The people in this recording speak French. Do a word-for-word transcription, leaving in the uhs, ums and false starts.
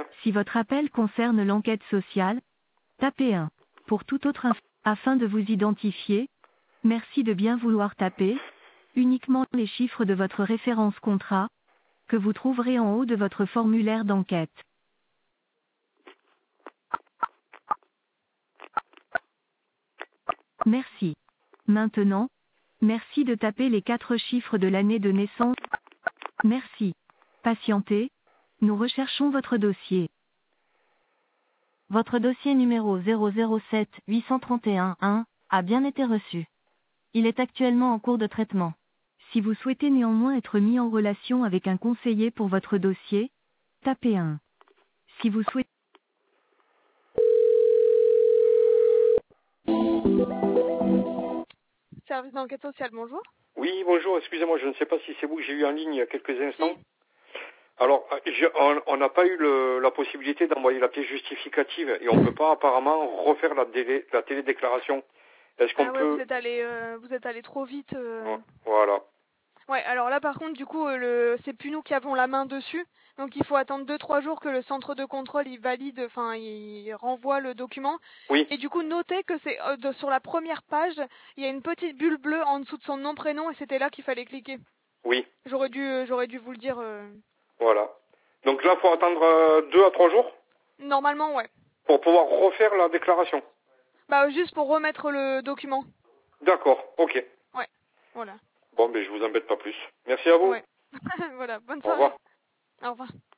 Si votre appel concerne l'enquête sociale, tapez un. Pour toute autre info, afin de vous identifier, merci de bien vouloir taper uniquement les chiffres de votre référence contrat, que vous trouverez en haut de votre formulaire d'enquête. Merci. Maintenant, merci de taper les quatre chiffres de l'année de naissance. Merci. Patientez, nous recherchons votre dossier. Votre dossier numéro zéro zéro sept huit cent trente et un un a bien été reçu. Il est actuellement en cours de traitement. Si vous souhaitez néanmoins être mis en relation avec un conseiller pour votre dossier, tapez un. Si vous souhaitez... Service d'enquête sociale, bonjour. Oui, bonjour, excusez-moi, je ne sais pas si c'est vous que j'ai eu en ligne il y a quelques instants. Si. Alors, je- on on n'a pas eu le, la possibilité d'envoyer la pièce justificative et on ne peut pas apparemment refaire la, délé, la télédéclaration. Est-ce qu'on Ah ouais, peut... vous êtes allé, euh, vous êtes allé trop vite. euh. Voilà. Ouais, alors là par contre, du coup, euh, le... c'est plus nous qui avons la main dessus. Donc il faut attendre deux trois jours que le centre de contrôle il valide, enfin il renvoie le document. Oui, Et du coup, notez que c'est euh, de- sur la première page, il y a une petite bulle bleue en dessous de son nom prénom et c'était là qu'il fallait cliquer. oui, J'aurais dû, euh, j'aurais dû vous le dire. euh. voilà. Donc là, il faut attendre euh, deux à trois jours Normalement, ouais. pour pouvoir refaire la déclaration. Bah juste pour remettre le document. D'accord, ok. Ouais. Voilà. Bon, mais je vous embête pas plus. Merci à vous. Ouais. Voilà. Bonne Au revoir. soirée. Au revoir.